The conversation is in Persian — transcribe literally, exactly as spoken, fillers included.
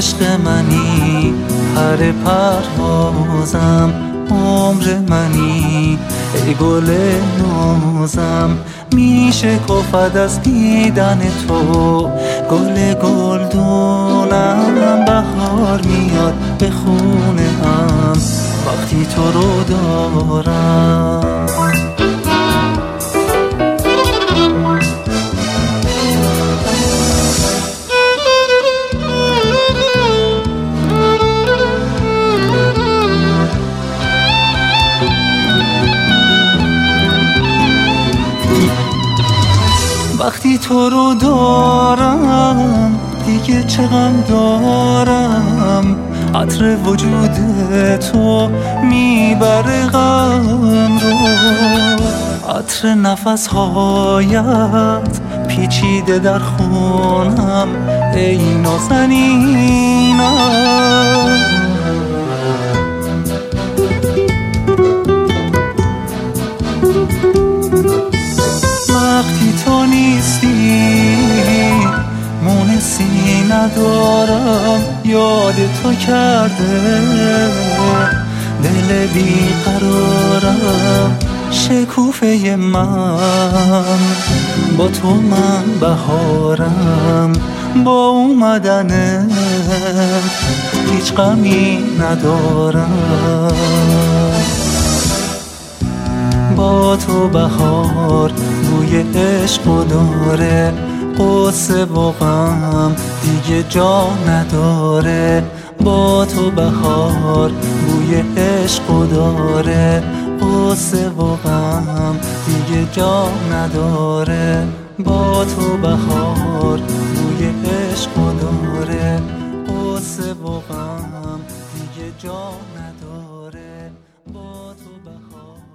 عشق منی، پر پروازم، عمر منی، ای گل نازم. میشه کفت از دیدن تو، گل گلدونم. بهار میاد به خونه ام وقتی تو رو دارم. وقتی تو رو دارم دیگه چه غم دارم، عطر وجود تو میبره غم رو. عطر نفسهایت پیچیده در خونم، ای نازنینم. وقتی تو نیستی مونسی ندارم، یاد تو کرده دل بیقرارم. شکوفه من با تو من بهارم، با اومدنت هیچ غمی ندارم. با تو بهار بوی عشق و داره، قصه و غم دیگه جا نداره. با تو بهار بوی عشق و داره، قصه و غم دیگه جا نداره. با تو بهار بوی عشق و داره، قصه و غم دیگه جا نداره. با تو بهار